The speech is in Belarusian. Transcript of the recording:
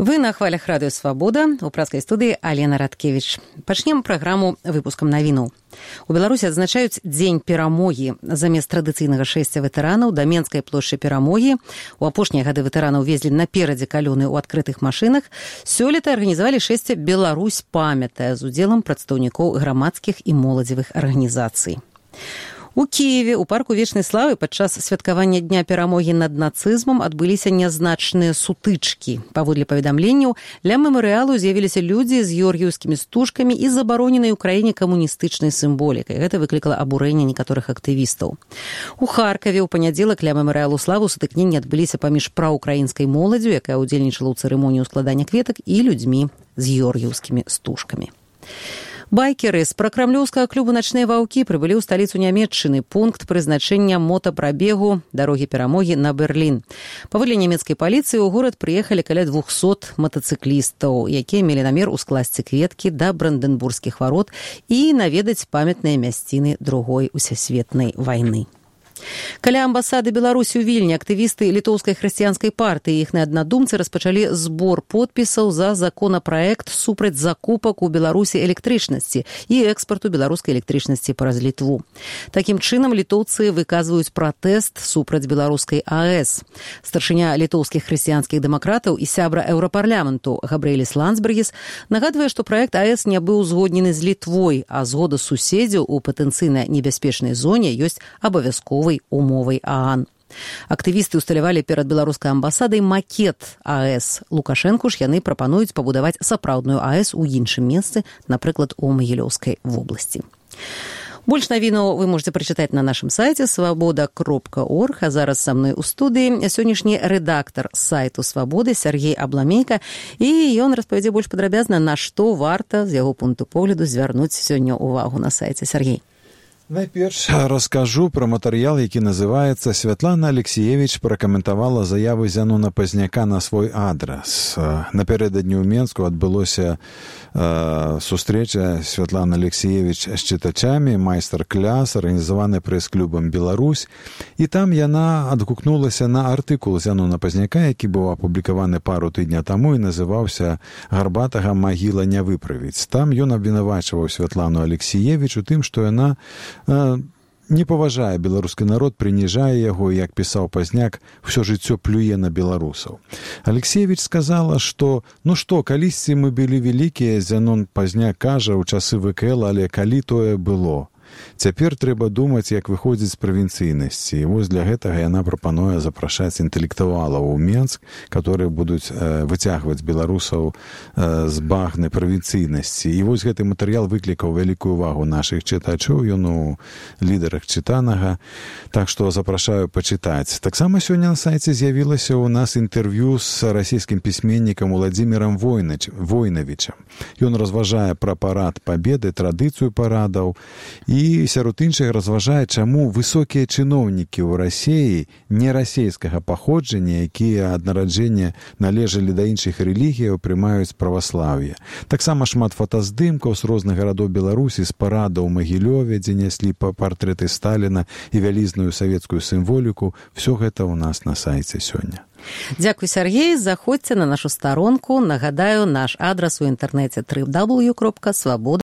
Вы на хвалях радыё «Свабода», у праскай студыі Алена Радкевіч. Пачнем праграму выпускам навінаў. У Беларусі адзначаюць Дзень перамогі. Замест традыцыйнага шэсця ветэранаў да Менскай плошчы перамогі у апошнія гады ветэранаў везлі наперадзе калёны ў адкрытых машынах. Сёлета арганізавалі шэсце «Беларусь памятае» з удзелам прадстаўнікоў грамадскіх і моладзевых арганізацый. У Кіеве у парку Вечнай славы падчас святкавання Дня перамогі над нацызмам адбыліся нязначныя сутычкі. Паводле паведамленняў, ля мемарыялу з'явіліся людзі з георгіеўскімі стужкамі і забароненай у краіне камуністычнай сімволікай. Гэта выклікала абурэнне некаторых актывістаў. У Харкаве ў панядзелак ля мемарыялу славы сутыкненні адбыліся паміж праўкраінскай моладдзю, якая ўдзельнічала ў цырымоніі складання кветак, і людзьмі з георгіеўскімі стужкамі. Байкеры з пракрамлёўскага клубу «Начныя ваўкі» прыбылі ў сталіцу Нямецчыны, пункт прызначэння мотапрабегу дарогі перамогі на Берлін. Паводле нямецкай паліцыі ў горад прыехалі каля 200 матацыклістаў, якія мелі намер ускласці кветкі да Бранденбургскіх варот і наведаць памятныя мясціны Другой усесветнай вайны. Каля амбасады Беларусі ў Вільні актывісты літоўскай хрысціянскай партыі і іхныя аднадумцы распачалі збор подпісаў за законапраект супраць закупак у Беларусі электрычнасці і экспарту беларускай электрычнасці праз Літву. Такім чынам літоўцы выказваюць пратэст супраць беларускай АЭС. Старшыня літоўскіх хрысціянскіх дэмакратаў і сябра еўрапарламенту Габрыэліс Ландсбергіс нагадвае, што праект АЭС не быў узгоднены з Літвой, а згода суседзяў у патэнцыйна небяспечнай зоне ёсць абавязковай умовай ААН. Актывісты ўсталявалі перад беларускай амбасадай макет АЭС. Лукашэнку ж яны прапануюць пабудаваць сапраўдную АЭС у іншым месцы, напрыклад, у Магілёўскай вобласці. Больш навінаў вы можете прачытаць на нашым сайце свабода.орг, а зараз са мной у студыі сённяшні рэдактар сайту «Свабоды» Сергей Абламейка, і ён распавядзе больш падрабязна, на што варта з яго пункту погляду звярнуць сёння ўвагу на сайце. Сергей. Найперш раскажу пра матэрыял, які называецца «Святлана Алексіевіч пракаментавала заявы Зянона Пазняка на свой адрас». Напярэдадні ў Менску адбылося сустрэча Святланы Алексіевіч з чытачамі, майстар-кляс, арганізаваны прэс-клубам «Беларусь». І там яна адгукнулася на артыкул Зянона Пазняка, які быў апублікаваны пару тыдня таму і называўся «Гарбатага магіла не выправіць». Там ён абвінавачваў Святлану Алексіевіч у тым, што яна не паважае беларускі народ, прыніжае яго, як пісаў Пазняк, ўсё жыццё плюе на беларусаў. Алексіевіч сказала, што калісьці мы былі вялікія, Зянон Пазняк кажа, ў часы ВКЛ, але калі тое было. Цяпер трэба думаць, як выходзіць з правінцыйнасці. І вось для гэтага яна прапануе запрашаць інтэлектуалаў у Менск, которые будуць выцягваць беларусаў з багны правінцыйнасці. І вось гэты матэрыял выклікаў вялікую увагу нашых чытачоў, ён у лідарах чытанага, так што запрашаю пачытаць. Таксама сёння на сайце з'явілася ў нас інтэрв'ю з расійскім пісьменнікам Уладзімірам Войнавічам. Ён разважае пра парад Пабеды, традыцыю парадаў, і сярод іншых разважае, чаму высокія чыноўнікі ў Расіі нерасейскага паходжання, якія ад нараджэння належалі да іншых рэлігіяў, прымаюць праваслаўе. Таксама шмат фотаздымкаў з розных гарадоў Беларусі, з парадаў у Магілёве, дзе няслі партрэты Сталіна і вялізную савецкую сімволіку. Всё гэта ў нас на сайце сёння. Дзякуй, Сергей. Заходзьце на нашу старонку. Нагадаю, наш адрас у інтэрнэце www.svoboda.org.